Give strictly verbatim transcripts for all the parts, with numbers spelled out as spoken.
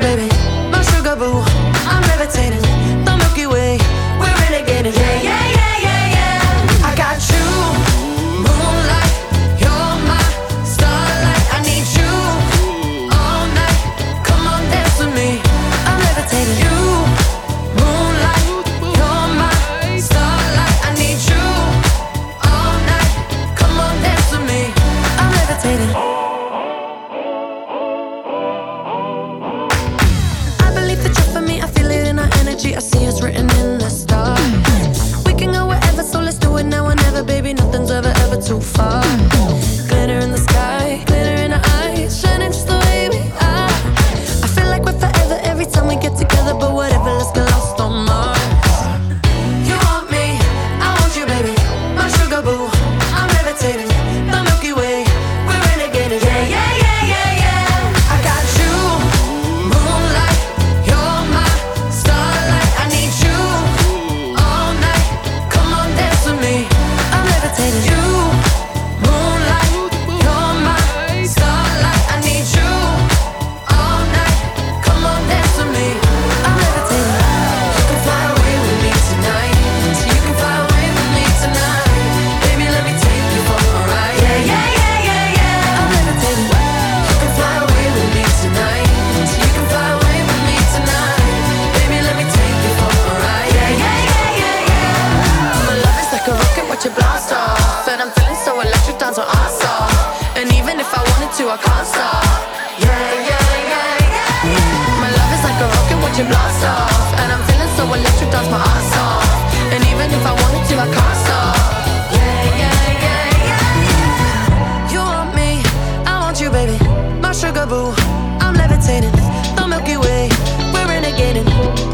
baby, my sugar boo. I'm levitating, the Milky Way, we're renegading. Yeah, yeah, yeah, yeah, yeah. I got you, moonlight, you're my starlight. I need you all night. Come on, dance with me. I'm levitating. You, moonlight, you're my starlight. I need you all night. Come on, dance with me. I'm levitating. I see us written in the stars. We can go wherever, so let's do it now or never. Baby, nothing's ever, ever too far. Glitter in the sky, glitter in our eyes, shining just the way we are. I feel like we're forever every time we get together. But whatever, let's get lost on Mars. You want me, I want you, baby, my sugar boo. I'm levitating, the Milky Way, we're renegading. Yeah, yeah, yeah, yeah, yeah. I got you, moonlight, you're my starlight. I need you all night. Come on, dance with me. I'm levitating. You, moonlight, you're my starlight. I need you all night. Come on, dance with me. I'm levitating. You can fly away with me tonight. So you can fly away with me tonight. Baby, let me take you for a ride. Yeah, yeah, yeah, yeah, yeah. I'm levitating. You can fly away with me tonight. So you can fly away with me tonight. Baby, let me take you for a ride. Yeah, yeah, yeah, yeah, yeah. My love is like a rocket, watch it blast off. And I'm feeling so electric, dance on our off. And even if I wanted to, I can't stop. Yeah, yeah, yeah, yeah. My love is like a rocket, watch it blast off. And I'm feeling so electric, dance my ass off. And even if I wanted to, I can't stop. Yeah, yeah, yeah, yeah. You want me, I want you, baby, my sugar boo. I'm levitating, the Milky Way, we're renegading.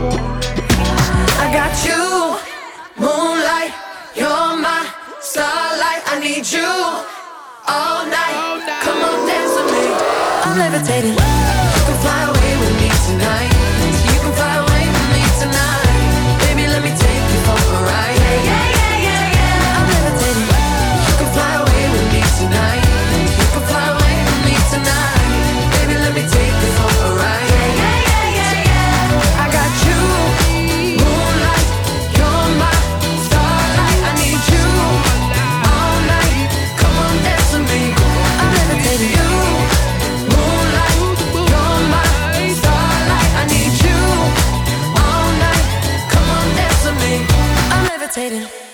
I got you, moonlight, you're my starlight. I need you all night. Come on, dance with me. I'm levitating. You can fly away with me tonight. So you can fly away with me tonight. Baby, let me take you for a ride. Yeah, yeah, yeah, yeah, yeah. I'm levitating. You can fly away with me tonight. You can fly away with me tonight. Baby, let me take you for a ride. Yeah, yeah, yeah, yeah, yeah. I got you, moonlight, you're my starlight. I need you all night. Come on, dance with me. I'm levitating. You, moonlight, you're my starlight. I need you all night. Come on, dance with me. I'm levitating.